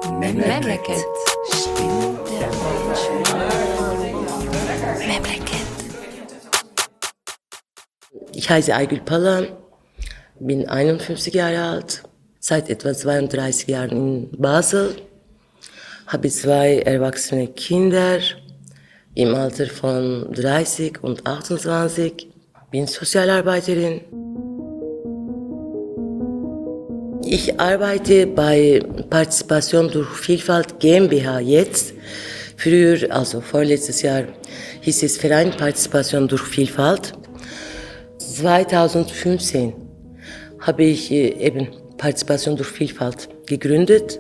Memleket. Memleket. Ich heiße Aygül Pala, bin 51 Jahre alt, seit etwa 32 Jahren in Basel, habe 2 erwachsene Kinder im Alter von 30 und 28, bin Sozialarbeiterin. Ich arbeite bei Partizipation durch Vielfalt GmbH jetzt. Früher, also vorletztes Jahr, hieß es Verein Partizipation durch Vielfalt. 2015 habe ich eben Partizipation durch Vielfalt gegründet.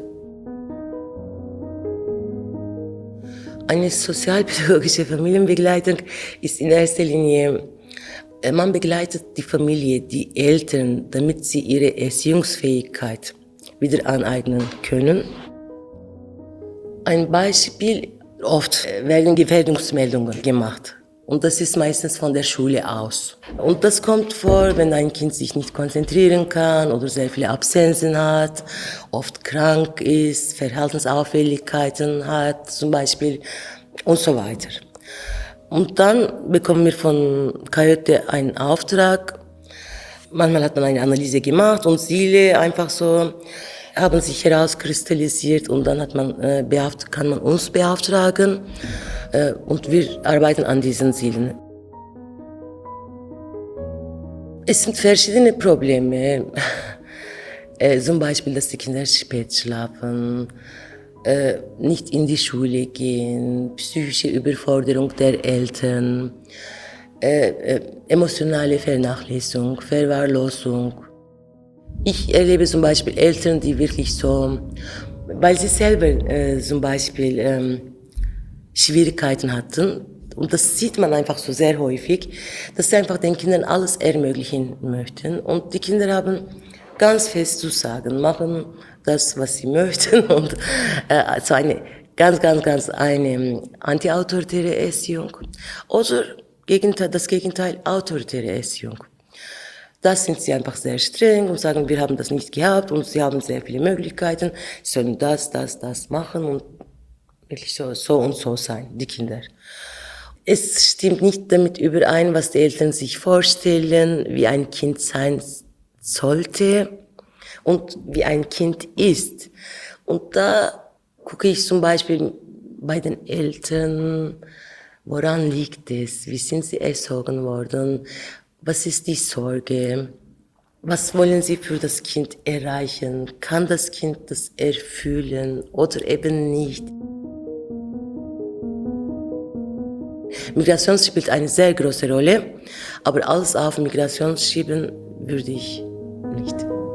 Eine sozialpädagogische Familienbegleitung ist in erster Linie, man begleitet die Familie, die Eltern, damit sie ihre Erziehungsfähigkeit wieder aneignen können. Ein Beispiel, oft werden Gefährdungsmeldungen gemacht. Und das ist meistens von der Schule aus. Und das kommt vor, wenn ein Kind sich nicht konzentrieren kann oder sehr viele Absenzen hat, oft krank ist, Verhaltensauffälligkeiten hat zum Beispiel und so weiter. Und dann bekommen wir von Coyote einen Auftrag. Manchmal hat man eine Analyse gemacht und Ziele einfach so haben sich herauskristallisiert und dann kann man uns beauftragen und wir arbeiten an diesen Zielen. Es sind verschiedene Probleme, zum Beispiel, dass die Kinder spät schlafen, nicht in die Schule gehen, psychische Überforderung der Eltern, emotionale Vernachlässigung, Verwahrlosung. Ich erlebe zum Beispiel Eltern, die wirklich so, weil sie selber zum Beispiel Schwierigkeiten hatten, und das sieht man einfach so sehr häufig, dass sie einfach den Kindern alles ermöglichen möchten. Und die Kinder haben ganz fest zu sagen, machen das, was sie möchten. Und so eine eine antiautoritäre Erziehung. Oder das Gegenteil, autoritäre Erziehung. Das sind sie einfach sehr streng und sagen, wir haben das nicht gehabt und sie haben sehr viele Möglichkeiten, sie sollen das machen und wirklich so und so sein, die Kinder. Es stimmt nicht damit überein, was die Eltern sich vorstellen, wie ein Kind sein sollte und wie ein Kind ist. Und da gucke ich zum Beispiel bei den Eltern, woran liegt es, wie sind sie erzogen worden, was ist die Sorge, was wollen sie für das Kind erreichen, kann das Kind das erfüllen oder eben nicht. Migration spielt eine sehr große Rolle, aber alles auf Migration schieben würde ich nicht.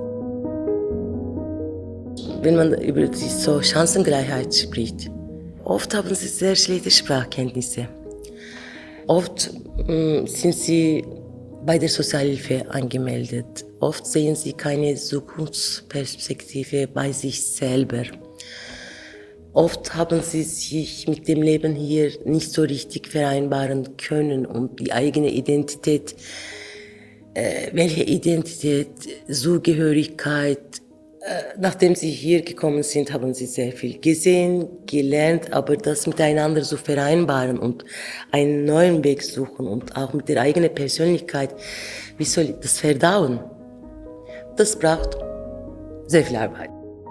Wenn man über die Chancengleichheit spricht, oft haben sie sehr schlechte Sprachkenntnisse. Oft sind sie bei der Sozialhilfe angemeldet. Oft sehen sie keine Zukunftsperspektive bei sich selber. Oft haben sie sich mit dem Leben hier nicht so richtig vereinbaren können und die eigene Identität, welche Identität, Zugehörigkeit, nachdem sie hier gekommen sind, haben sie sehr viel gesehen, gelernt, aber das miteinander zu vereinbaren und einen neuen Weg suchen und auch mit der eigenen Persönlichkeit, wie soll ich das verdauen? Das braucht sehr viel Arbeit.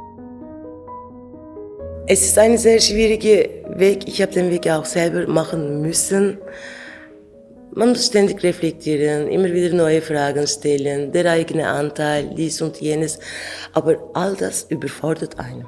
Es ist ein sehr schwieriger Weg. Ich habe den Weg auch selber machen müssen. Man muss ständig reflektieren, immer wieder neue Fragen stellen, der eigene Anteil, dies und jenes. Aber all das überfordert einen.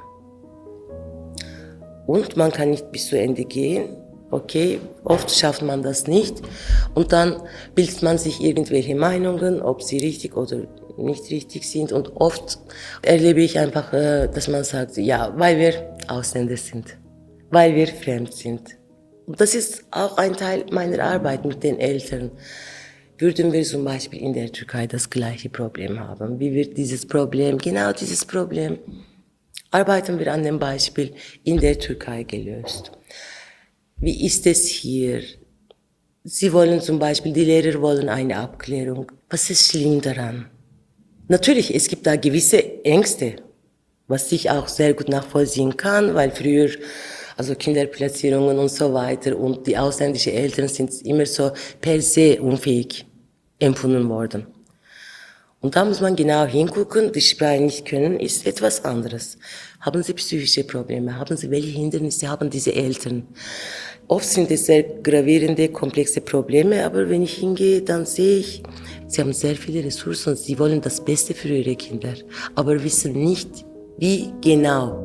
Und man kann nicht bis zu Ende gehen. Okay, oft schafft man das nicht. Und dann bildet man sich irgendwelche Meinungen, ob sie richtig oder nicht richtig sind. Und oft erlebe ich einfach, dass man sagt, ja, weil wir Ausländer sind, weil wir fremd sind. Und das ist auch ein Teil meiner Arbeit mit den Eltern. Würden wir zum Beispiel in der Türkei das gleiche Problem haben? Wie wird genau dieses Problem, arbeiten wir an dem Beispiel in der Türkei gelöst? Wie ist es hier? Sie wollen zum Beispiel, die Lehrer wollen eine Abklärung. Was ist schlimm daran? Natürlich, es gibt da gewisse Ängste. was ich auch sehr gut nachvollziehen kann, weil früher, also Kinderplatzierungen und so weiter und die ausländischen Eltern sind immer so per se unfähig empfunden worden. Und da muss man genau hingucken, die Sprache nicht können, ist etwas anderes. Haben Sie psychische Probleme? Haben Sie welche Hindernisse haben diese Eltern? Oft sind es sehr gravierende, komplexe Probleme, aber wenn ich hingehe, dann sehe ich, sie haben sehr viele Ressourcen, sie wollen das Beste für ihre Kinder, aber wissen nicht, wie genau.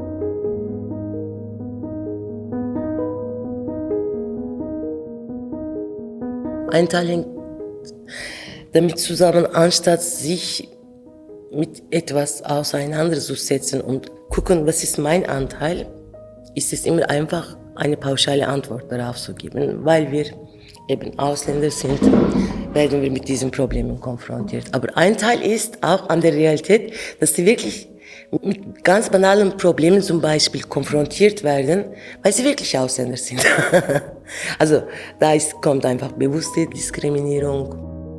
Ein Teil hängt damit zusammen, anstatt sich mit etwas auseinanderzusetzen und gucken, was ist mein Anteil, ist es immer einfach, eine pauschale Antwort darauf zu geben. Weil wir eben Ausländer sind, werden wir mit diesen Problemen konfrontiert. Aber ein Teil ist auch an der Realität, dass sie wirklich mit ganz banalen Problemen zum Beispiel konfrontiert werden, weil sie wirklich Ausländer sind. Also kommt einfach bewusste Diskriminierung.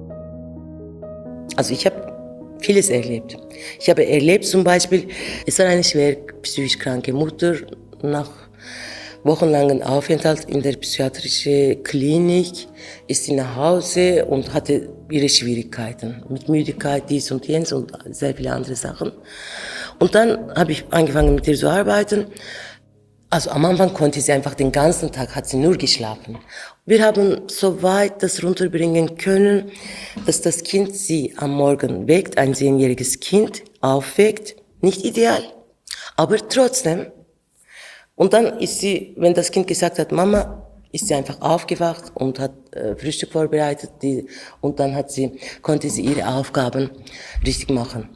Also ich habe vieles erlebt. Ich habe erlebt zum Beispiel, es war eine schwer psychisch kranke Mutter nach wochenlangen Aufenthalt in der psychiatrischen Klinik, ist sie nach Hause und hatte ihre Schwierigkeiten mit Müdigkeit, dies und jenes und sehr viele andere Sachen. Und dann habe ich angefangen mit ihr zu arbeiten. Also am Anfang konnte sie einfach den ganzen Tag, hat sie nur geschlafen. Wir haben so weit das runterbringen können, dass das Kind sie am Morgen weckt, ein 10-jähriges Kind aufweckt. Nicht ideal, aber trotzdem. Und dann ist sie, wenn das Kind gesagt hat, Mama, ist sie einfach aufgewacht und hat Frühstück vorbereitet und dann konnte sie ihre Aufgaben richtig machen.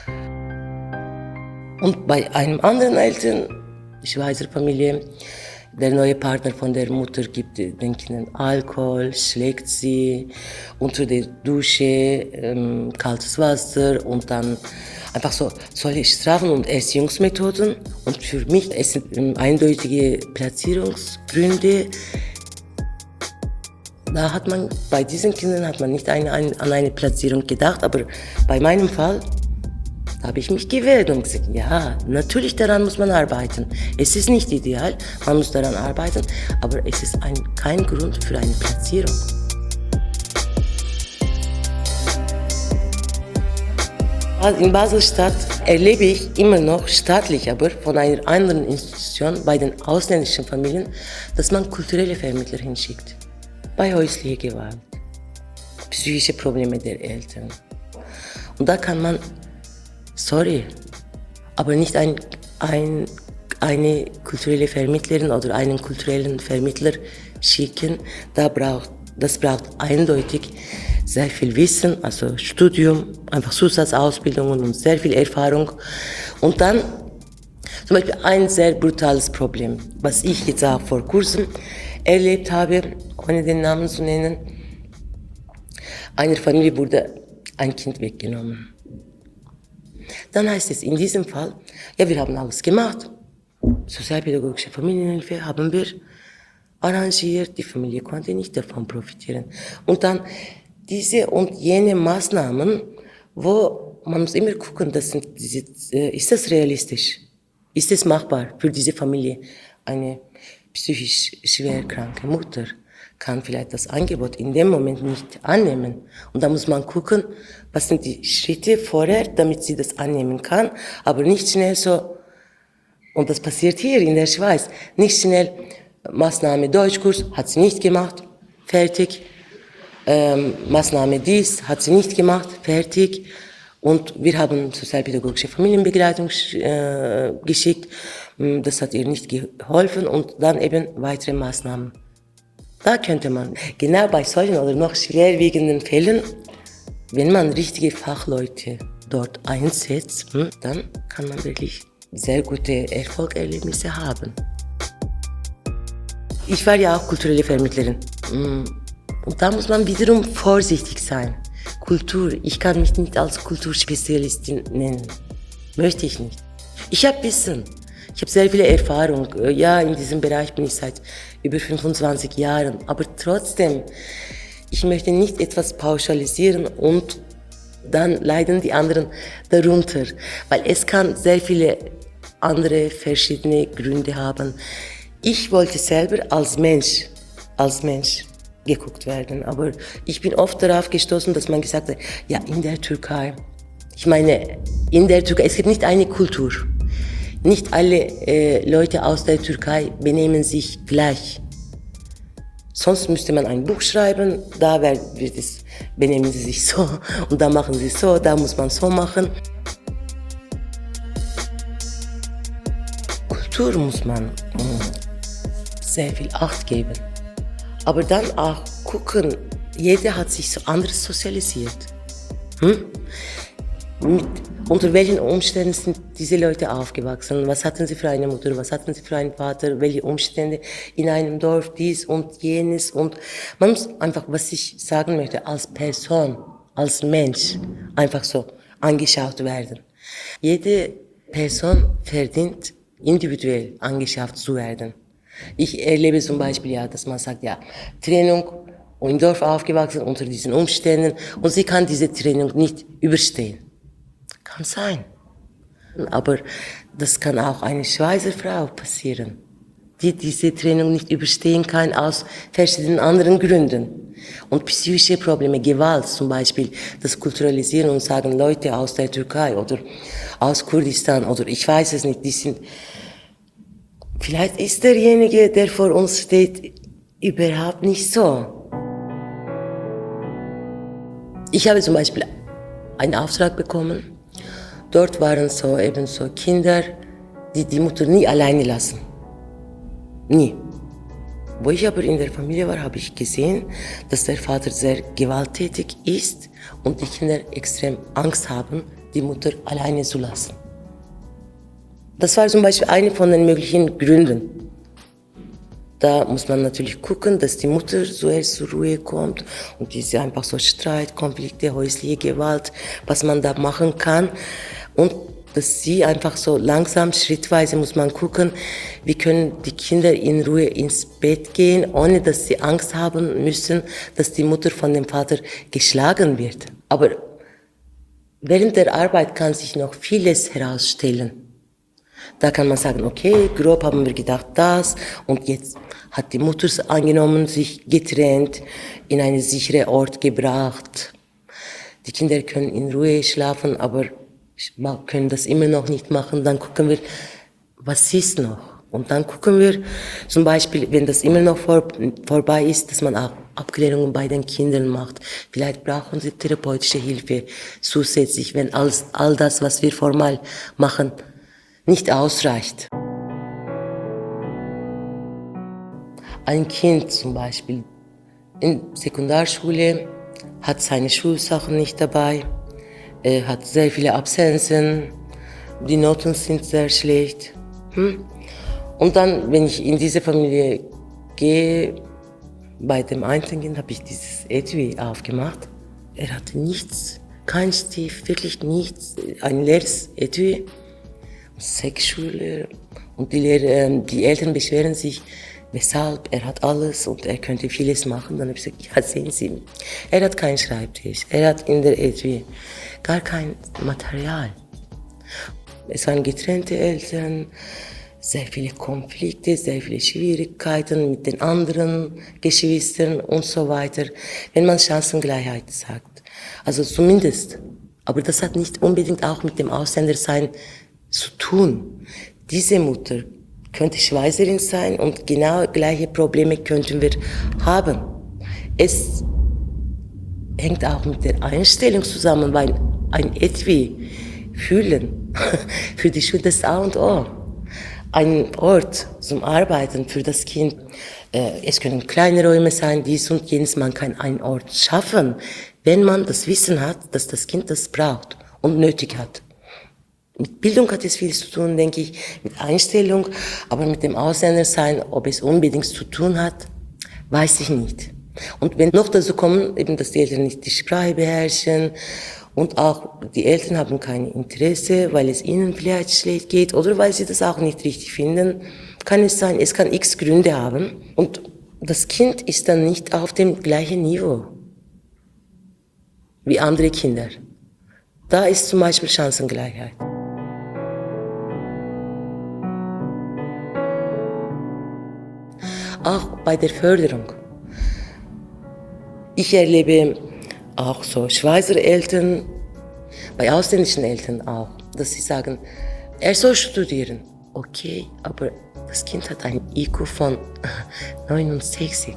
Und bei einem anderen Eltern, Schweizer Familie, der neue Partner von der Mutter gibt den Kindern Alkohol, schlägt sie unter der Dusche, kaltes Wasser und dann einfach so solche Strafen und Erziehungsmethoden. Und für mich es sind eindeutige Platzierungsgründe. Bei diesen Kindern hat man nicht an eine Platzierung gedacht, aber bei meinem Fall, da habe ich mich gewehrt und gesagt, ja, natürlich daran muss man arbeiten. Es ist nicht ideal, man muss daran arbeiten, aber es ist kein Grund für eine Platzierung. In Basel-Stadt erlebe ich immer noch staatlich, aber von einer anderen Institution bei den ausländischen Familien, dass man kulturelle Vermittler hinschickt. Bei häuslicher Gewalt, psychische Probleme der Eltern. Und da kann man, sorry, aber nicht eine kulturelle Vermittlerin oder einen kulturellen Vermittler schicken. Das braucht eindeutig sehr viel Wissen, also Studium, einfach Zusatzausbildungen und sehr viel Erfahrung. Und dann zum Beispiel ein sehr brutales Problem, was ich jetzt auch vor kurzem erlebt habe, ohne den Namen zu nennen. Einer Familie wurde ein Kind weggenommen. Dann heißt es in diesem Fall, ja, wir haben alles gemacht. Sozialpädagogische Familienhilfe haben wir arrangiert, die Familie konnte nicht davon profitieren. Und dann diese und jene Maßnahmen, wo man muss immer gucken, ist das realistisch? Ist es machbar für diese Familie? Eine psychisch schwer kranke Mutter kann vielleicht das Angebot in dem Moment nicht annehmen. Und da muss man gucken, was sind die Schritte vorher, damit sie das annehmen kann, aber nicht schnell so, und das passiert hier in der Schweiz, nicht schnell Maßnahme Deutschkurs, hat sie nicht gemacht, fertig. Maßnahme dies, hat sie nicht gemacht, fertig. Und wir haben sozialpädagogische Familienbegleitung geschickt, das hat ihr nicht geholfen und dann eben weitere Maßnahmen. Da könnte man, genau bei solchen oder noch schwerwiegenden Fällen, wenn man richtige Fachleute dort einsetzt, dann kann man wirklich sehr gute Erfolgserlebnisse haben. Ich war ja auch kulturelle Vermittlerin. Und da muss man wiederum vorsichtig sein. Kultur, ich kann mich nicht als Kulturspezialistin nennen. Möchte ich nicht. Ich habe Wissen. Ich habe sehr viel Erfahrung. Ja, in diesem Bereich bin ich seit über 25 Jahren. Aber trotzdem, ich möchte nicht etwas pauschalisieren und dann leiden die anderen darunter. Weil es kann sehr viele andere verschiedene Gründe haben. Ich wollte selber als Mensch geguckt werden. Aber ich bin oft darauf gestoßen, dass man gesagt hat, ja, in der Türkei. Ich meine, in der Türkei, es gibt nicht eine Kultur. Nicht alle Leute aus der Türkei benehmen sich gleich. Sonst müsste man ein Buch schreiben, da wird es, benehmen sie sich so und da machen sie so, da muss man so machen. Kultur muss man sehr viel Acht geben. Aber dann auch gucken, jeder hat sich so anders sozialisiert. Unter welchen Umständen sind diese Leute aufgewachsen? Was hatten sie für eine Mutter? Was hatten sie für einen Vater? Welche Umstände in einem Dorf? Dies und jenes. Und man muss einfach, was ich sagen möchte, als Person, als Mensch, einfach so angeschaut werden. Jede Person verdient, individuell angeschaut zu werden. Ich erlebe zum Beispiel ja, dass man sagt, ja, Trennung und im Dorf aufgewachsen unter diesen Umständen und sie kann diese Trennung nicht überstehen. Kann sein. Aber das kann auch eine Schweizer Frau passieren, die diese Trennung nicht überstehen kann aus verschiedenen anderen Gründen. Und psychische Probleme, Gewalt zum Beispiel, das Kulturalisieren und sagen Leute aus der Türkei oder aus Kurdistan oder ich weiß es nicht, die sind, vielleicht ist derjenige, der vor uns steht, überhaupt nicht so. Ich habe zum Beispiel einen Auftrag bekommen. Dort waren so eben so Kinder, die die Mutter nie alleine lassen. Nie. Wo ich aber in der Familie war, habe ich gesehen, dass der Vater sehr gewalttätig ist und die Kinder extrem Angst haben, die Mutter alleine zu lassen. Das war zum Beispiel eine von den möglichen Gründen. Da muss man natürlich gucken, dass die Mutter zuerst zur Ruhe kommt und diese einfach so Streit, Konflikte, häusliche Gewalt, was man da machen kann. Und dass sie einfach so langsam, schrittweise muss man gucken, wie können die Kinder in Ruhe ins Bett gehen, ohne dass sie Angst haben müssen, dass die Mutter von dem Vater geschlagen wird. Aber während der Arbeit kann sich noch vieles herausstellen. Da kann man sagen, okay, grob haben wir gedacht das und jetzt hat die Mutter es angenommen, sich getrennt, in einen sicheren Ort gebracht. Die Kinder können in Ruhe schlafen, aber können das immer noch nicht machen. Dann gucken wir, was ist noch? Und dann gucken wir zum Beispiel, wenn das immer noch vorbei ist, dass man auch Abklärungen bei den Kindern macht. Vielleicht brauchen sie therapeutische Hilfe zusätzlich, wenn all das, was wir formal machen, nicht ausreicht. Ein Kind zum Beispiel in Sekundarschule hat seine Schulsachen nicht dabei, er hat sehr viele Absenzen, die Noten sind sehr schlecht. Und dann, wenn ich in diese Familie gehe, bei dem einen Kind habe ich dieses Etui aufgemacht. Er hatte nichts, kein Stift, wirklich nichts, ein leeres Etui. Sexschule und die Eltern beschweren sich, weshalb, er hat alles und er könnte vieles machen. Dann habe ich gesagt, ja, sehen Sie, er hat keinen Schreibtisch, er hat in der Etui gar kein Material. Es waren getrennte Eltern, sehr viele Konflikte, sehr viele Schwierigkeiten mit den anderen Geschwistern und so weiter, wenn man Chancengleichheit sagt. Also zumindest, aber das hat nicht unbedingt auch mit dem Ausländersein zu tun. Diese Mutter könnte Schweizerin sein und genau gleiche Probleme könnten wir haben. Es hängt auch mit der Einstellung zusammen, weil ein Etui fühlen für die Schule das A und O. Ein Ort zum Arbeiten für das Kind. Es können kleine Räume sein, dies und jenes. Man kann einen Ort schaffen, wenn man das Wissen hat, dass das Kind das braucht und nötig hat. Mit Bildung hat es viel zu tun, denke ich, mit Einstellung, aber mit dem Ausländersein, ob es unbedingt zu tun hat, weiß ich nicht. Und wenn noch dazu kommen, eben, dass die Eltern nicht die Sprache beherrschen und auch die Eltern haben kein Interesse, weil es ihnen vielleicht schlecht geht oder weil sie das auch nicht richtig finden, kann es sein, es kann x Gründe haben und das Kind ist dann nicht auf dem gleichen Niveau wie andere Kinder. Da ist zum Beispiel Chancengleichheit. Auch bei der Förderung. Ich erlebe auch so Schweizer Eltern, bei ausländischen Eltern auch, dass sie sagen, er soll studieren. Okay, aber das Kind hat ein IQ von 69.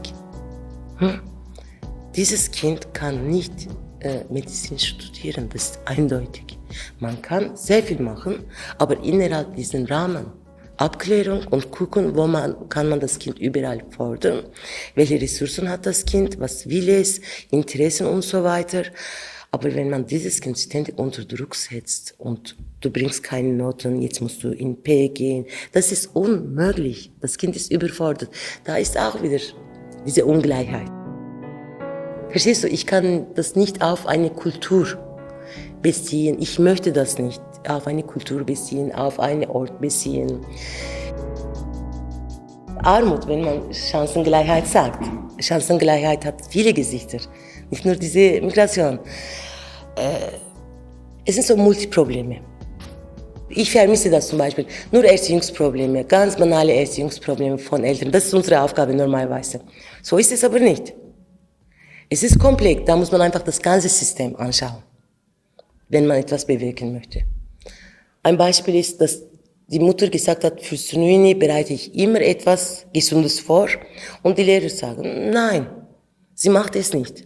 Dieses Kind kann nicht Medizin studieren, das ist eindeutig. Man kann sehr viel machen, aber innerhalb diesen Rahmen. Abklärung und gucken, kann man das Kind überall fordern, welche Ressourcen hat das Kind, was will es, Interessen und so weiter. Aber wenn man dieses Kind ständig unter Druck setzt und du bringst keine Noten, jetzt musst du in P gehen, das ist unmöglich. Das Kind ist überfordert. Da ist auch wieder diese Ungleichheit. Verstehst du, ich kann das nicht auf eine Kultur beziehen. Ich möchte das nicht auf eine Kultur beziehen, auf einen Ort beziehen. Armut, wenn man Chancengleichheit sagt. Chancengleichheit hat viele Gesichter, nicht nur diese Migration. Es sind so Multiprobleme. Ich vermisse das zum Beispiel. Nur Erziehungsprobleme, ganz banale Erziehungsprobleme von Eltern. Das ist unsere Aufgabe normalerweise. So ist es aber nicht. Es ist komplex, da muss man einfach das ganze System anschauen, wenn man etwas bewirken möchte. Ein Beispiel ist, dass die Mutter gesagt hat, für Sununi bereite ich immer etwas Gesundes vor und die Lehrer sagen, nein, sie macht es nicht.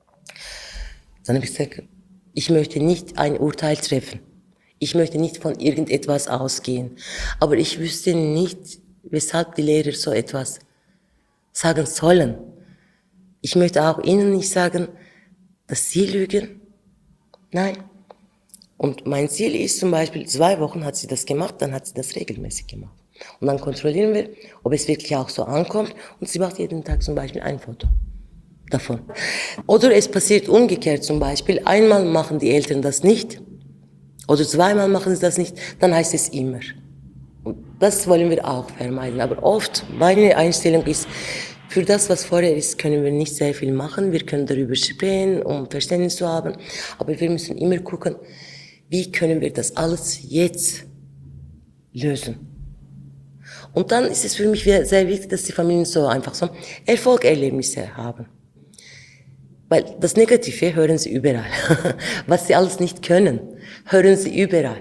Dann habe ich gesagt, ich möchte nicht ein Urteil treffen. Ich möchte nicht von irgendetwas ausgehen. Aber ich wüsste nicht, weshalb die Lehrer so etwas sagen sollen. Ich möchte auch ihnen nicht sagen, dass sie lügen. Nein. Und mein Ziel ist zum Beispiel, 2 Wochen hat sie das gemacht, dann hat sie das regelmäßig gemacht. Und dann kontrollieren wir, ob es wirklich auch so ankommt. Und sie macht jeden Tag zum Beispiel ein Foto davon. Oder es passiert umgekehrt zum Beispiel, einmal machen die Eltern das nicht, oder 2-mal machen sie das nicht, dann heißt es immer. Und das wollen wir auch vermeiden. Aber oft, meine Einstellung ist, für das, was vorher ist, können wir nicht sehr viel machen. Wir können darüber sprechen, um Verständnis zu haben. Aber wir müssen immer gucken, wie können wir das alles jetzt lösen. Und dann ist es für mich sehr wichtig, dass die Familien so einfach so Erfolgserlebnisse haben. Weil das Negative hören sie überall. Was sie alles nicht können, hören sie überall.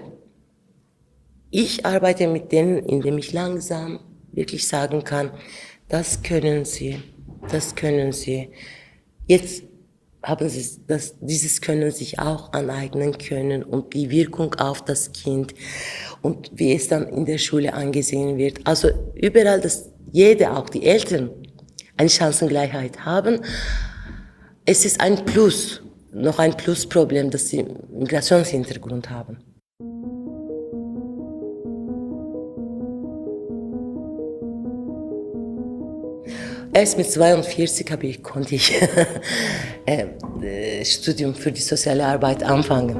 Ich arbeite mit denen, indem ich langsam wirklich sagen kann, das können sie, das können sie. Jetzt haben sie dieses Können sich auch aneignen können und die Wirkung auf das Kind und wie es dann in der Schule angesehen wird. Also überall, dass jede, auch die Eltern, eine Chancengleichheit haben. Es ist ein Plus, noch ein Plusproblem, dass sie Migrationshintergrund haben. Erst mit 42 konnte ich Studium für die soziale Arbeit anfangen.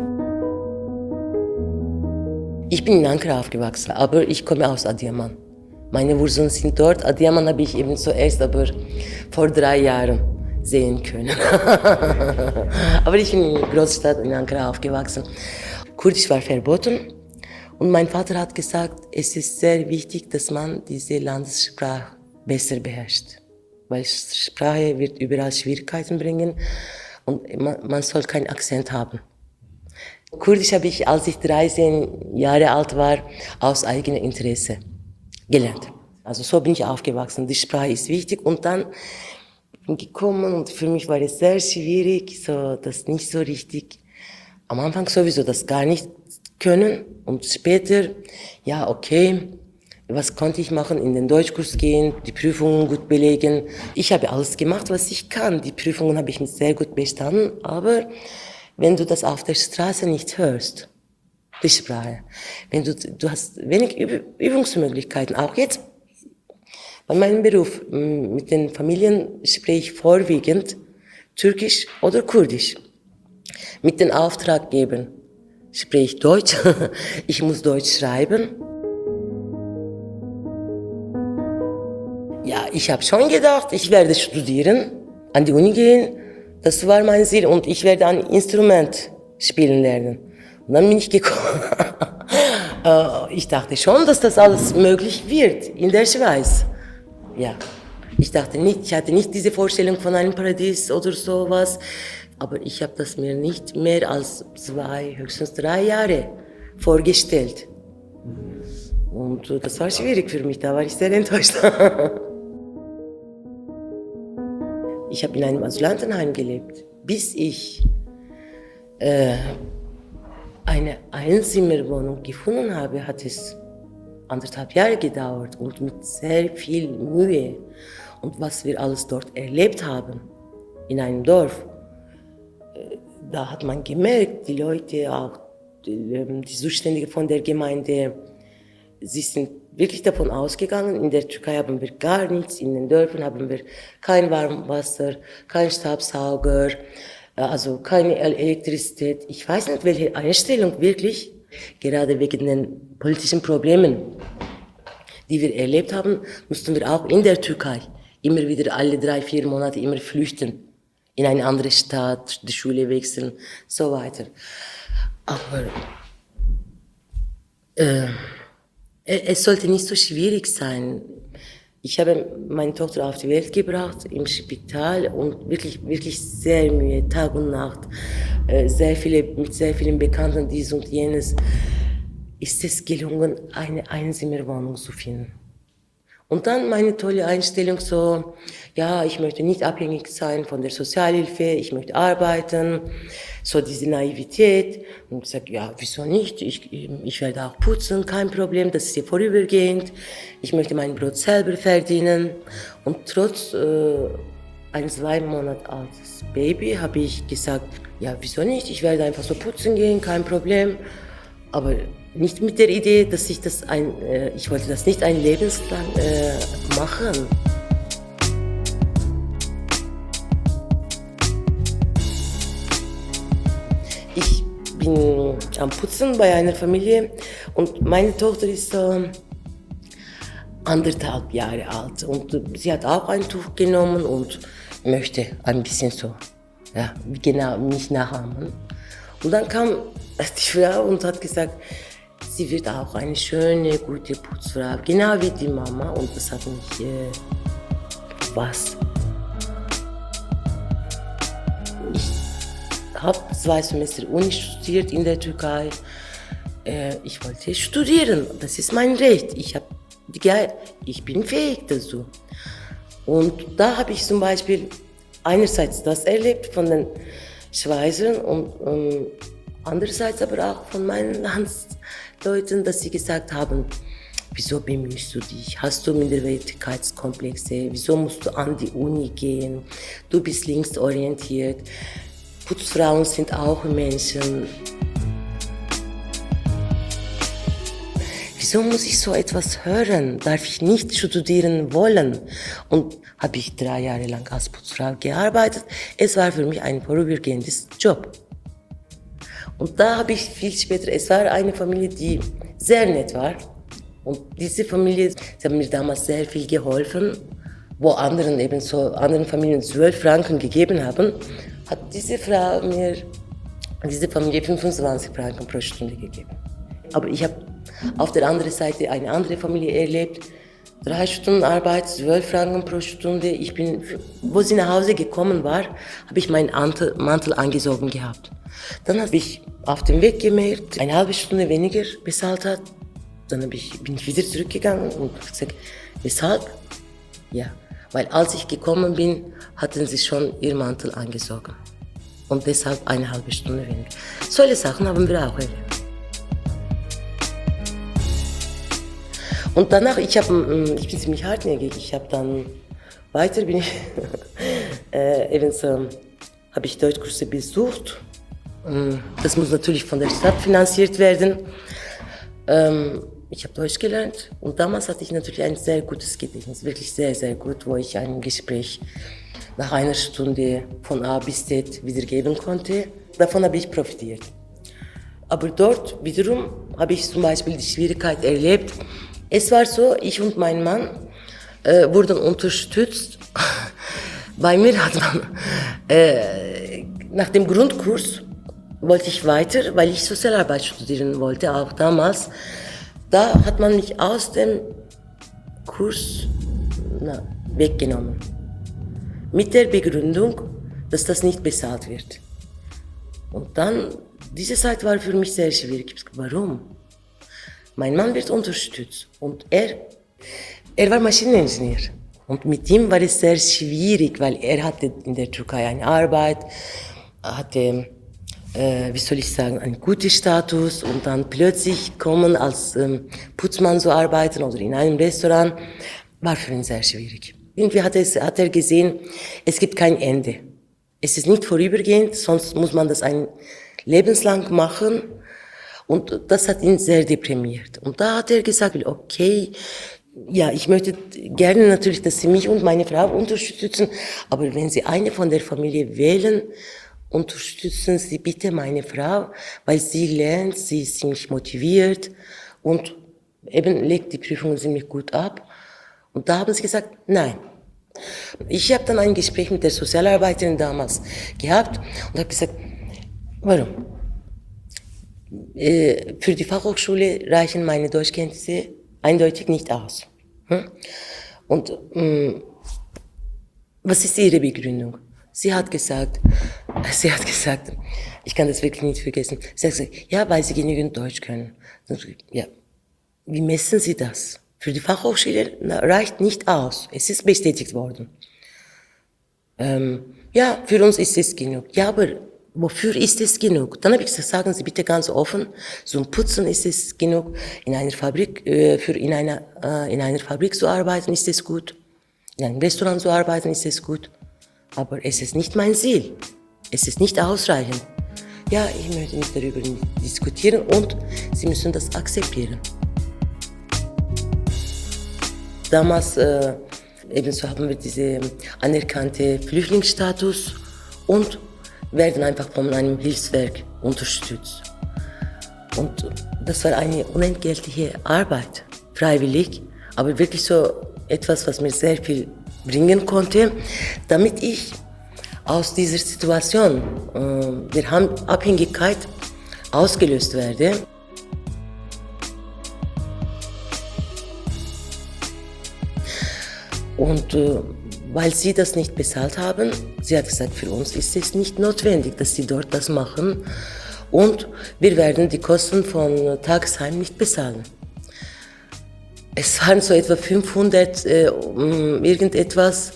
Ich bin in Ankara aufgewachsen, aber ich komme aus Adıyaman. Meine Wurzeln sind dort. Adıyaman habe ich eben zuerst aber vor 3 Jahren sehen können. Aber ich bin in der Großstadt in Ankara aufgewachsen. Kurdisch war verboten und mein Vater hat gesagt, es ist sehr wichtig, dass man diese Landessprache besser beherrscht. Weil Sprache wird überall Schwierigkeiten bringen und man soll keinen Akzent haben. Kurdisch habe ich, als ich 13 Jahre alt war, aus eigenem Interesse gelernt. Also so bin ich aufgewachsen. Die Sprache ist wichtig und dann bin ich gekommen und für mich war es sehr schwierig, so das nicht so richtig. Am Anfang sowieso das gar nicht können und später, ja okay, was konnte ich machen? In den Deutschkurs gehen, die Prüfungen gut belegen. Ich habe alles gemacht, was ich kann. Die Prüfungen habe ich mit sehr gut bestanden, aber wenn du das auf der Straße nicht hörst, die Sprache, wenn du hast wenig Übungsmöglichkeiten, auch jetzt bei meinem Beruf, mit den Familien spreche ich vorwiegend Türkisch oder Kurdisch. Mit den Auftraggebern spreche ich Deutsch, ich muss Deutsch schreiben. Ja, ich habe schon gedacht, ich werde studieren, an die Uni gehen. Das war mein Ziel und ich werde ein Instrument spielen lernen. Und dann bin ich gekommen. Ich dachte schon, dass das alles möglich wird in der Schweiz. Ja, ich hatte nicht diese Vorstellung von einem Paradies oder sowas. Aber ich habe das mir nicht mehr als 2, höchstens 3 Jahre vorgestellt. Und das war schwierig für mich, da war ich sehr enttäuscht. Ich habe in einem Asylantenheim gelebt, bis ich eine Einzimmerwohnung gefunden habe, hat es 1,5 Jahre gedauert und mit sehr viel Mühe. Und was wir alles dort erlebt haben, in einem Dorf, da hat man gemerkt, die Leute, auch die Zuständigen von der Gemeinde, sie sind wirklich davon ausgegangen, in der Türkei haben wir gar nichts, in den Dörfern haben wir kein Warmwasser, kein Staubsauger, also keine Elektrizität. Ich weiß nicht, welche Einstellung wirklich, gerade wegen den politischen Problemen, die wir erlebt haben, mussten wir auch in der Türkei immer wieder alle 3, 4 Monate immer flüchten. In eine andere Stadt, die Schule wechseln, so weiter. Aber es sollte nicht so schwierig sein. Ich habe meine Tochter auf die Welt gebracht im Spital und wirklich sehr Mühe, Tag und Nacht, mit sehr vielen Bekannten, dies und jenes, ist es gelungen, eine Einzimmerwohnung zu finden. Und dann meine tolle Einstellung so, ja, ich möchte nicht abhängig sein von der Sozialhilfe, ich möchte arbeiten, so diese Naivität. Und ich sage, ja, wieso nicht? Ich werde auch putzen, kein Problem, das ist ja vorübergehend. Ich möchte mein Brot selber verdienen. Und trotz ein 2 Monate altes Baby habe ich gesagt, ja, wieso nicht? Ich werde einfach so putzen gehen, kein Problem. Aber nicht mit der Idee, dass ich wollte das nicht ein Lebenslang machen. Ich bin am Putzen bei einer Familie und meine Tochter ist so 1,5 Jahre alt und sie hat auch ein Tuch genommen und möchte ein bisschen so, ja, genau mich nachahmen. Und dann kam die Frau und hat gesagt, sie wird auch eine schöne, gute Putzfrau, genau wie die Mama. Und das hat mich, was? Ich habe 2 Semester Uni studiert in der Türkei. Ich wollte studieren, das ist mein Recht. Ich bin fähig dazu. Und da habe ich zum Beispiel einerseits das erlebt von den Schweizern und andererseits aber auch von meinen Landsleuten, dass sie gesagt haben, wieso bemühst du dich? Hast du Minderwertigkeitskomplexe? Wieso musst du an die Uni gehen? Du bist linksorientiert. Putzfrauen sind auch Menschen. Wieso muss ich so etwas hören? Darf ich nicht studieren wollen? Und habe ich 3 Jahre lang als Putzfrau gearbeitet. Es war für mich ein vorübergehendes Job. Und da habe ich viel später, es war eine Familie, die sehr nett war. Und diese Familie, sie haben mir damals sehr viel geholfen, wo anderen Familien 12 Franken gegeben haben, hat diese Familie 25 Franken pro Stunde gegeben. Aber ich habe auf der anderen Seite eine andere Familie erlebt, 3 Stunden Arbeit, 12 Franken pro Stunde. Wo sie nach Hause gekommen war, habe ich meinen Mantel angezogen gehabt. Dann habe ich auf dem Weg gemerkt, eine halbe Stunde weniger bezahlt hat. Dann bin ich wieder zurückgegangen und habe gesagt, weshalb? Ja, weil als ich gekommen bin, hatten sie schon ihren Mantel angezogen. Und deshalb eine halbe Stunde weniger. Solche Sachen haben wir auch erlebt. Und danach, ich bin ziemlich hartnäckig. Habe ich Deutschkurse besucht. Das muss natürlich von der Stadt finanziert werden. Ich habe Deutsch gelernt und damals hatte ich natürlich ein sehr gutes Gedächtnis, wirklich sehr, sehr gut, wo ich ein Gespräch nach einer Stunde von A bis Z wiedergeben konnte. Davon habe ich profitiert. Aber dort wiederum habe ich zum Beispiel die Schwierigkeit erlebt. Es war so, ich und mein Mann wurden unterstützt. Bei mir hat man nach dem Grundkurs wollte ich weiter, weil ich Sozialarbeit studieren wollte, auch damals. Da hat man mich aus dem Kurs weggenommen. Mit der Begründung, dass das nicht bezahlt wird. Und dann, diese Zeit war für mich sehr schwierig. Warum? Mein Mann wird unterstützt und er war Maschineningenieur. Und mit ihm war es sehr schwierig, weil er hatte in der Türkei eine Arbeit, hatte, wie soll ich sagen, einen guten Status und dann plötzlich kommen als Putzmann zu arbeiten oder in einem Restaurant, war für ihn sehr schwierig. Irgendwie hat er gesehen, es gibt kein Ende. Es ist nicht vorübergehend, sonst muss man das ein lebenslang machen. Und das hat ihn sehr deprimiert. Und da hat er gesagt, okay, ja, ich möchte gerne natürlich, dass Sie mich und meine Frau unterstützen, aber wenn Sie eine von der Familie wählen, unterstützen Sie bitte meine Frau, weil sie lernt, sie ist ziemlich motiviert und eben legt die Prüfungen ziemlich gut ab. Und da haben sie gesagt, nein. Ich habe dann ein Gespräch mit der Sozialarbeiterin damals gehabt und habe gesagt, warum? Für die Fachhochschule reichen meine Deutschkenntnisse eindeutig nicht aus. Und was ist Ihre Begründung? Sie hat gesagt, ich kann das wirklich nicht vergessen, sie hat gesagt, ja, weil Sie genügend Deutsch können. Ja, wie messen Sie das? Für die Fachhochschule reicht nicht aus. Es ist bestätigt worden. Ja, für uns ist es genug. Ja, aber wofür ist es genug? Dann habe ich gesagt, sagen Sie bitte ganz offen, zum Putzen ist es genug, in einer Fabrik, in einer Fabrik zu arbeiten ist es gut, in einem Restaurant zu arbeiten ist es gut, aber es ist nicht mein Ziel. Es ist nicht ausreichend. Ja, ich möchte nicht darüber diskutieren und Sie müssen das akzeptieren. Damals ebenso haben wir diese anerkannte Flüchtlingsstatus und werden einfach von einem Hilfswerk unterstützt. Und das war eine unentgeltliche Arbeit, freiwillig, aber wirklich so etwas, was mir sehr viel bringen konnte, damit ich aus dieser Situation der Abhängigkeit ausgelöst werde. Und weil sie das nicht bezahlt haben, sie hat gesagt, für uns ist es nicht notwendig, dass sie dort das machen und wir werden die Kosten von Tagesheim nicht bezahlen. Es waren so etwa 500 irgendetwas.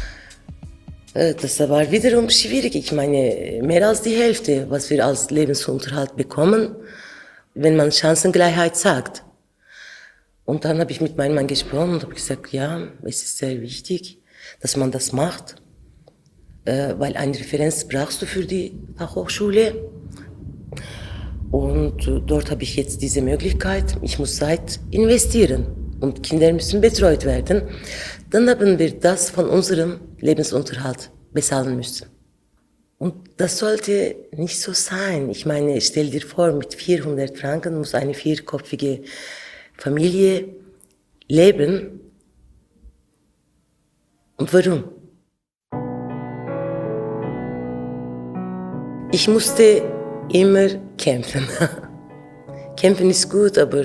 Das war wiederum schwierig. Ich meine, mehr als die Hälfte, was wir als Lebensunterhalt bekommen, wenn man Chancengleichheit sagt. Und dann habe ich mit meinem Mann gesprochen und habe gesagt, ja, es ist sehr wichtig, dass man das macht, weil eine Referenz brauchst du für die Fachhochschule. Und dort habe ich jetzt diese Möglichkeit, ich muss Zeit investieren und Kinder müssen betreut werden. Dann haben wir das von unserem Lebensunterhalt bezahlen müssen. Und das sollte nicht so sein. Ich meine, stell dir vor, mit 400 Franken muss eine vierköpfige Familie leben. Und warum? Ich musste immer kämpfen. Kämpfen ist gut, aber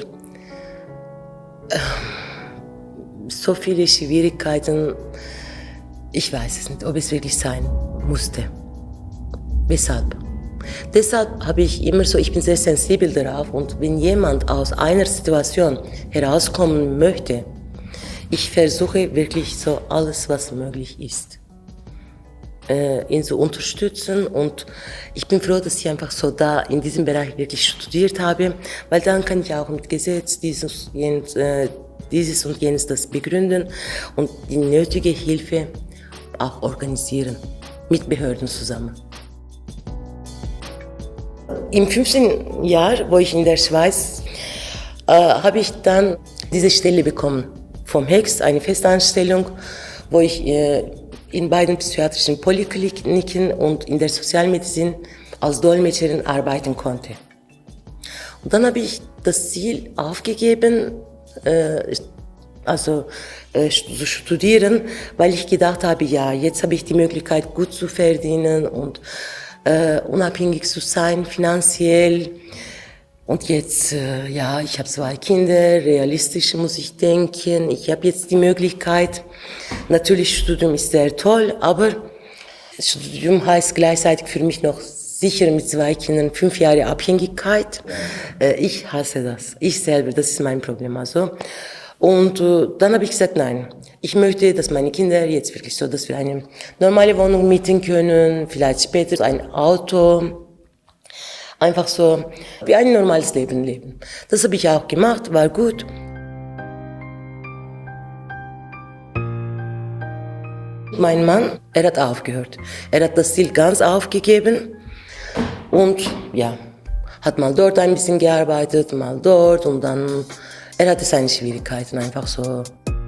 so viele Schwierigkeiten, ich weiß es nicht, ob es wirklich sein musste. Weshalb? Deshalb habe ich immer so, ich bin sehr sensibel darauf und wenn jemand aus einer Situation herauskommen möchte, ich versuche wirklich so alles, was möglich ist, ihn zu unterstützen und ich bin froh, dass ich einfach so da in diesem Bereich wirklich studiert habe, weil dann kann ich auch mit Gesetz dieses und jenes das begründen und die nötige Hilfe auch organisieren, mit Behörden zusammen. Im 15. Jahr, wo ich in der Schweiz, habe ich dann diese Stelle bekommen vom HEX, eine Festanstellung, wo ich in beiden psychiatrischen Polikliniken und in der Sozialmedizin als Dolmetscherin arbeiten konnte. Und dann habe ich das Ziel aufgegeben, zu studieren, weil ich gedacht habe, ja, jetzt habe ich die Möglichkeit, gut zu verdienen und unabhängig zu sein, finanziell. Und jetzt, ja, ich habe 2 Kinder, realistisch muss ich denken. Ich habe jetzt die Möglichkeit, natürlich Studium ist sehr toll, aber Studium heißt gleichzeitig für mich noch sicher mit 2 Kindern 5 Jahre Abhängigkeit. Ich hasse das. Ich selber, das ist mein Problem. Also. Und dann habe ich gesagt, nein, ich möchte, dass meine Kinder jetzt wirklich so, dass wir eine normale Wohnung mieten können, vielleicht später ein Auto. Einfach so wie ein normales Leben leben. Das habe ich auch gemacht, war gut. Mein Mann, er hat aufgehört. Er hat das Ziel ganz aufgegeben und ja, hat mal dort ein bisschen gearbeitet, mal dort und dann, er hatte seine Schwierigkeiten einfach so.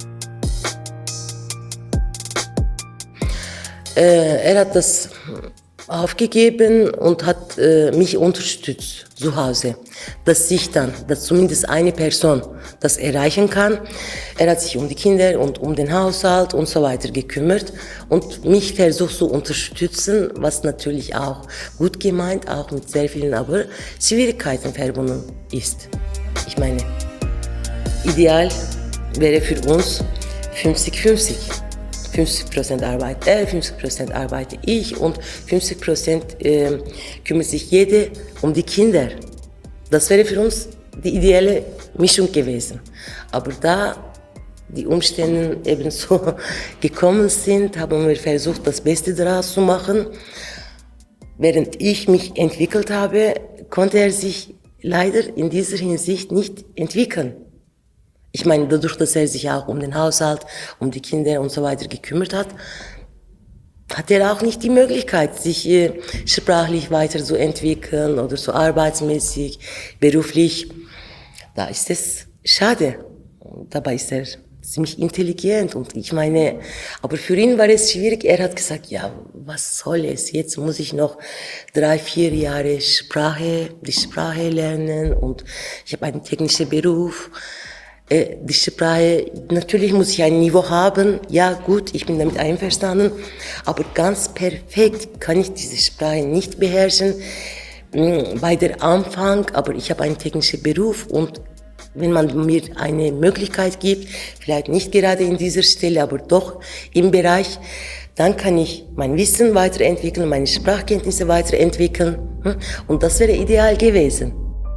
Er hat das aufgegeben und hat mich unterstützt zu Hause, dass zumindest eine Person das erreichen kann. Er hat sich um die Kinder und um den Haushalt und so weiter gekümmert und mich versucht zu unterstützen, was natürlich auch gut gemeint, auch mit sehr vielen aber Schwierigkeiten verbunden ist. Ich meine, ideal wäre für uns 50-50. 50% arbeitet er, 50% arbeite ich und 50% kümmert sich jede um die Kinder. Das wäre für uns die ideale Mischung gewesen. Aber da die Umstände eben so gekommen sind, haben wir versucht, das Beste daraus zu machen. Während ich mich entwickelt habe, konnte er sich leider in dieser Hinsicht nicht entwickeln. Ich meine, dadurch, dass er sich auch um den Haushalt, um die Kinder und so weiter gekümmert hat, hat er auch nicht die Möglichkeit, sich sprachlich weiterzuentwickeln oder so arbeitsmäßig, beruflich. Da ist es schade. Und dabei ist er ziemlich intelligent und ich meine, aber für ihn war es schwierig. Er hat gesagt, ja, was soll es? Jetzt muss ich noch 3-4 Jahre die Sprache lernen und ich habe einen technischen Beruf. Die Sprache, natürlich muss ich ein Niveau haben, ja gut, ich bin damit einverstanden, aber ganz perfekt kann ich diese Sprache nicht beherrschen bei der Anfang, aber ich habe einen technischen Beruf und wenn man mir eine Möglichkeit gibt, vielleicht nicht gerade in dieser Stelle, aber doch im Bereich, dann kann ich mein Wissen weiterentwickeln, meine Sprachkenntnisse weiterentwickeln und das wäre ideal gewesen.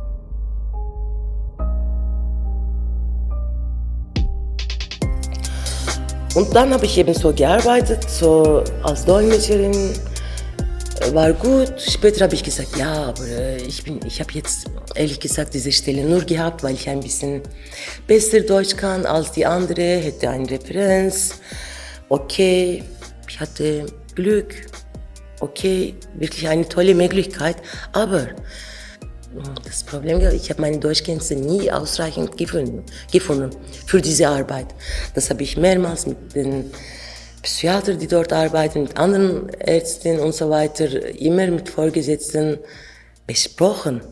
Und dann habe ich eben so gearbeitet, so als Dolmetscherin, war gut. Später habe ich gesagt, ja, aber ich habe jetzt ehrlich gesagt diese Stelle nur gehabt, weil ich ein bisschen besser Deutsch kann als die andere, hätte eine Referenz. Okay, ich hatte Glück. Okay, wirklich eine tolle Möglichkeit, aber das Problem ist, ich habe meine Deutschkenntnisse nie ausreichend gefunden für diese Arbeit. Das habe ich mehrmals mit den Psychiatern, die dort arbeiten, mit anderen Ärzten und so weiter, immer mit Vorgesetzten besprochen.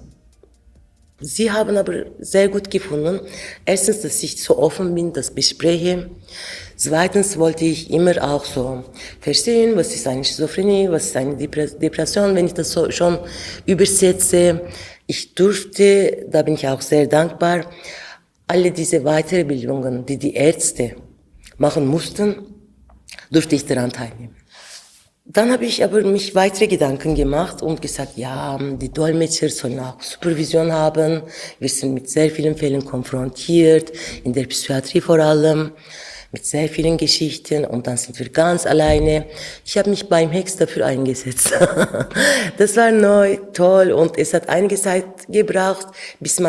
Sie haben aber sehr gut gefunden, erstens, dass ich so offen bin, das bespreche. Zweitens wollte ich immer auch so verstehen, was ist eine Schizophrenie, was ist eine Depression, wenn ich das so schon übersetze. Ich durfte, da bin ich auch sehr dankbar, alle diese Weiterbildungen, die die Ärzte machen mussten, durfte ich daran teilnehmen. Dann habe ich aber mich weitere Gedanken gemacht und gesagt, ja, die Dolmetscher sollen auch Supervision haben. Wir sind mit sehr vielen Fällen konfrontiert, in der Psychiatrie vor allem, mit sehr vielen Geschichten und dann sind wir ganz alleine. Ich habe mich beim Hex dafür eingesetzt. Das war neu, toll und es hat einige Zeit gebraucht, bis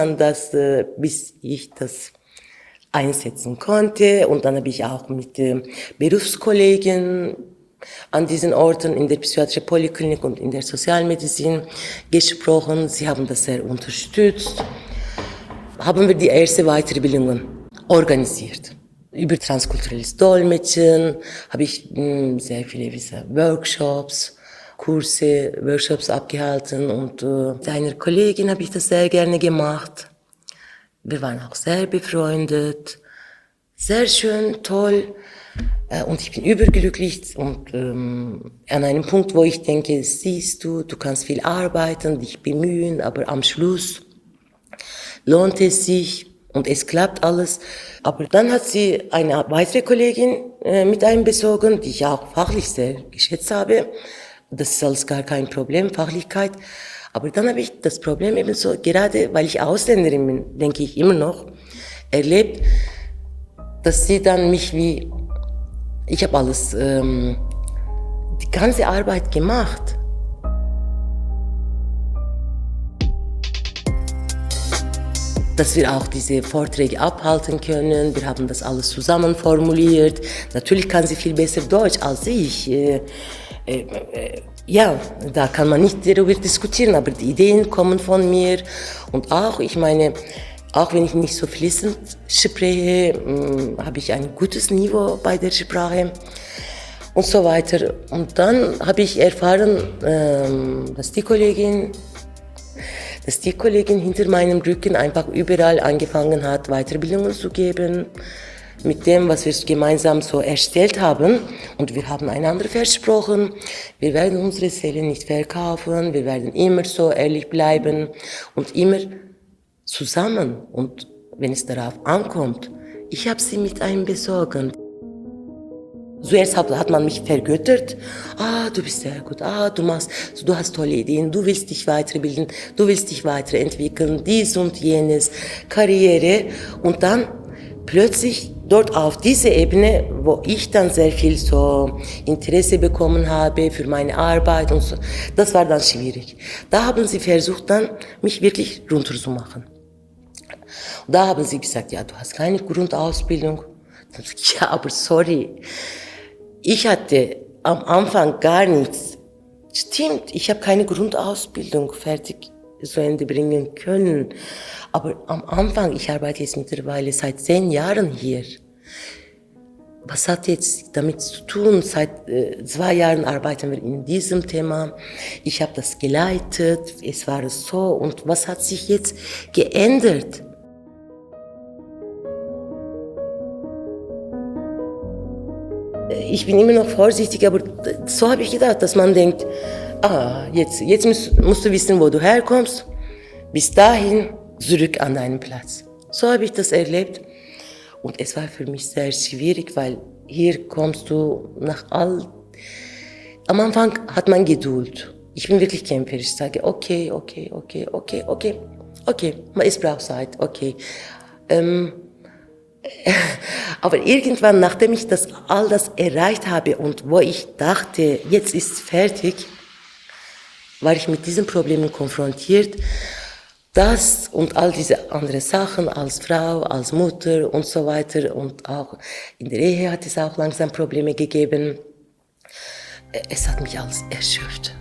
ich das einsetzen konnte und dann habe ich auch mit Berufskollegen an diesen Orten in der psychiatrischen Poliklinik und in der Sozialmedizin gesprochen. Sie haben das sehr unterstützt. Haben wir die erste Weiterbildung organisiert. Über transkulturelles Dolmetschen habe ich sehr viele Workshops, Workshops abgehalten und mit einer Kollegin habe ich das sehr gerne gemacht. Wir waren auch sehr befreundet, sehr schön, toll. Und ich bin überglücklich und an einem Punkt, wo ich denke, siehst du, du kannst viel arbeiten, dich bemühen, aber am Schluss lohnt es sich und es klappt alles. Aber dann hat sie eine weitere Kollegin mit einbezogen, die ich auch fachlich sehr geschätzt habe. Das ist alles gar kein Problem, Fachlichkeit. Aber dann habe ich das Problem eben so, gerade weil ich Ausländerin bin, denke ich immer noch, erlebt, dass sie dann mich wie, ich habe alles, die ganze Arbeit gemacht. Dass wir auch diese Vorträge abhalten können, wir haben das alles zusammen formuliert. Natürlich kann sie viel besser Deutsch als ich. Ja, da kann man nicht darüber diskutieren, aber die Ideen kommen von mir. Und auch, ich meine, auch wenn ich nicht so fließend spreche, habe ich ein gutes Niveau bei der Sprache und so weiter. Und dann habe ich erfahren, dass die Kollegin hinter meinem Rücken einfach überall angefangen hat, Weiterbildungen zu geben, mit dem, was wir gemeinsam so erstellt haben. Und wir haben einander versprochen, wir werden unsere Seele nicht verkaufen, wir werden immer so ehrlich bleiben und immer zusammen. Und wenn es darauf ankommt, ich habe sie mit einbezogen. Zuerst hat man mich vergöttert. Du bist sehr gut. Du hast tolle Ideen. Du willst dich weiterbilden. Du willst dich weiterentwickeln. Dies und jenes. Karriere. Und dann plötzlich dort auf dieser Ebene, wo ich dann sehr viel so Interesse bekommen habe für meine Arbeit und so. Das war dann schwierig. Da haben sie versucht dann, mich wirklich runterzumachen. Und da haben sie gesagt, ja, du hast keine Grundausbildung. Dann sag ich, ja, aber sorry. Ich hatte am Anfang gar nichts. Stimmt, ich habe keine Grundausbildung fertig zu Ende bringen können. Aber am Anfang, ich arbeite jetzt mittlerweile seit 10 Jahren hier. Was hat jetzt damit zu tun? Seit 2 Jahren arbeiten wir in diesem Thema. Ich habe das geleitet, es war so. Und was hat sich jetzt geändert? Ich bin immer noch vorsichtig, aber so habe ich gedacht, dass man denkt, jetzt musst du wissen, wo du herkommst. Bis dahin zurück an deinen Platz. So habe ich das erlebt. Und es war für mich sehr schwierig, weil hier kommst du Am Anfang hat man Geduld. Ich bin wirklich kämpferisch. Ich sage, okay, es braucht Zeit, okay. Aber irgendwann, nachdem ich all das erreicht habe und wo ich dachte, jetzt ist es fertig, war ich mit diesen Problemen konfrontiert. Das und all diese anderen Sachen als Frau, als Mutter und so weiter und auch in der Ehe hat es auch langsam Probleme gegeben. Es hat mich alles erschöpft.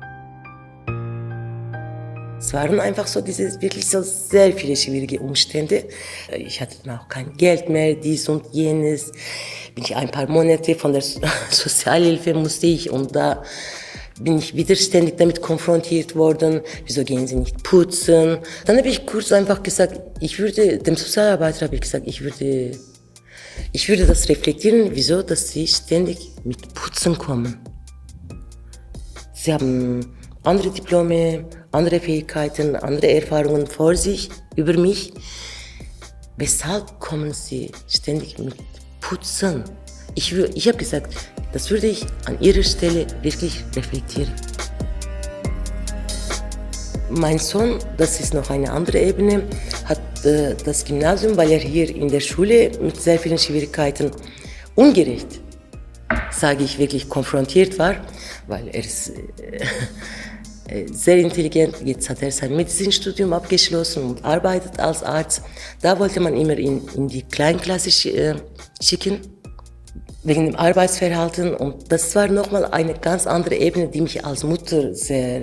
Es waren einfach so wirklich so sehr viele schwierige Umstände. Ich hatte dann auch kein Geld mehr, dies und jenes. Bin ich ein paar Monate von der Sozialhilfe musste ich und da bin ich wieder ständig damit konfrontiert worden. Wieso gehen Sie nicht putzen? Dann habe ich kurz einfach gesagt, dem Sozialarbeiter habe ich gesagt, ich würde das reflektieren, wieso, dass Sie ständig mit Putzen kommen. Sie haben andere Diplome, andere Fähigkeiten, andere Erfahrungen vor sich, über mich. Weshalb kommen Sie ständig mit Putzen? Ich habe gesagt, das würde ich an Ihrer Stelle wirklich reflektieren. Mein Sohn, das ist noch eine andere Ebene, hat das Gymnasium, weil er hier in der Schule mit sehr vielen Schwierigkeiten ungerecht, sage ich wirklich, konfrontiert war, weil er ist sehr intelligent. Jetzt hat er sein Medizinstudium abgeschlossen und arbeitet als Arzt. Da wollte man immer in die Kleinklasse schicken, wegen dem Arbeitsverhalten. Und das war nochmal eine ganz andere Ebene, die mich als Mutter sehr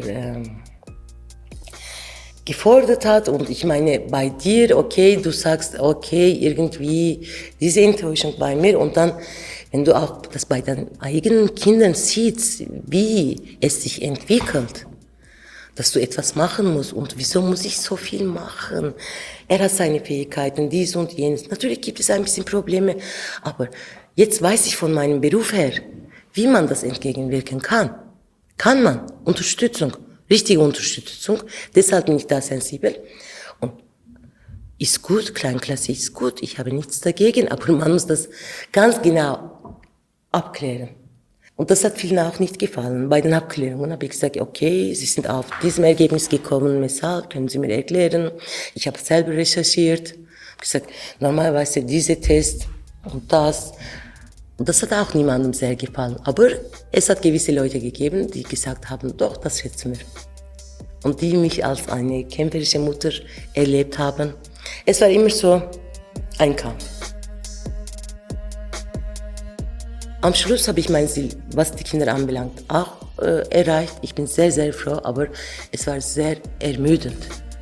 gefordert hat. Und ich meine, bei dir, okay, du sagst, okay, irgendwie diese Enttäuschung bei mir. Und dann, wenn du auch das bei deinen eigenen Kindern siehst, wie es sich entwickelt, dass du etwas machen musst. Und wieso muss ich so viel machen? Er hat seine Fähigkeiten, dies und jenes. Natürlich gibt es ein bisschen Probleme, aber jetzt weiß ich von meinem Beruf her, wie man das entgegenwirken kann. Kann man. Unterstützung, richtige Unterstützung. Deshalb bin ich da sensibel. Und ist gut, Kleinklasse ist gut, ich habe nichts dagegen, aber man muss das ganz genau abklären. Und das hat vielen auch nicht gefallen. Bei den Abklärungen habe ich gesagt, okay, Sie sind auf diesem Ergebnis gekommen, weshalb, können Sie mir erklären? Ich habe selber recherchiert, habe gesagt, normalerweise diese Test und das. Und das hat auch niemandem sehr gefallen. Aber es hat gewisse Leute gegeben, die gesagt haben, doch, das schätzen wir. Und die mich als eine kämpferische Mutter erlebt haben. Es war immer so ein Kampf. Am Schluss habe ich mein Ziel, was die Kinder anbelangt, auch erreicht. Ich bin sehr, sehr froh, aber es war sehr ermüdend.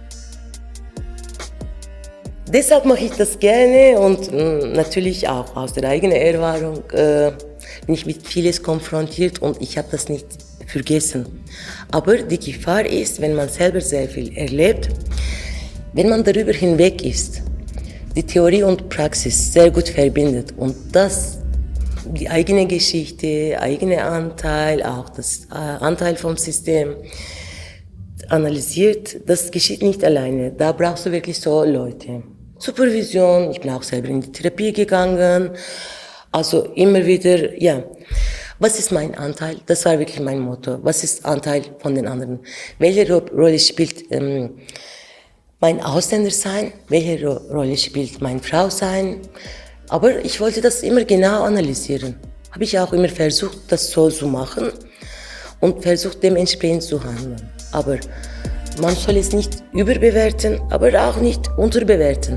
Deshalb mache ich das gerne und natürlich auch aus der eigenen Erfahrung bin ich mit vieles konfrontiert und ich habe das nicht vergessen. Aber die Gefahr ist, wenn man selber sehr viel erlebt, wenn man darüber hinweg ist, die Theorie und Praxis sehr gut verbindet und das die eigene Geschichte, eigene Anteil, auch das Anteil vom System analysiert, das geschieht nicht alleine. Da brauchst du wirklich so Leute. Supervision, ich bin auch selber in die Therapie gegangen, also immer wieder, ja. Was ist mein Anteil? Das war wirklich mein Motto. Was ist Anteil von den anderen? Welche Rolle spielt mein Ausländersein? Welche Rolle spielt mein Frausein? Aber ich wollte das immer genau analysieren. Habe ich auch immer versucht, das so zu machen und versucht, dementsprechend zu handeln. Aber man soll es nicht überbewerten, aber auch nicht unterbewerten.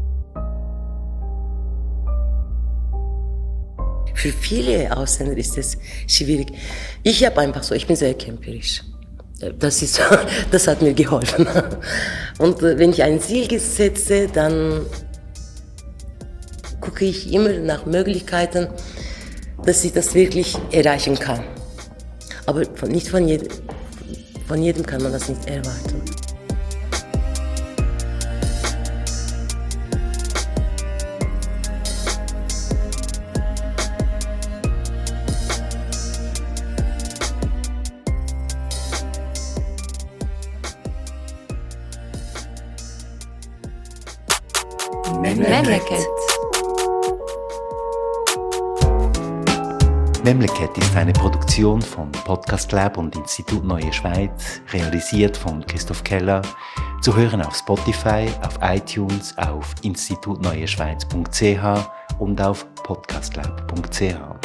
Für viele Ausländer ist es schwierig. Ich bin sehr kämpferisch. Das hat mir geholfen. Und wenn ich ein Ziel setze, dann gucke ich immer nach Möglichkeiten, dass ich das wirklich erreichen kann. Aber nicht von jedem kann man das nicht erwarten. Memleket. Memleket ist eine Produktion von Podcast Lab und Institut Neue Schweiz, realisiert von Christoph Keller, zu hören auf Spotify, auf iTunes, auf institutneueschweiz.ch und auf podcastlab.ch.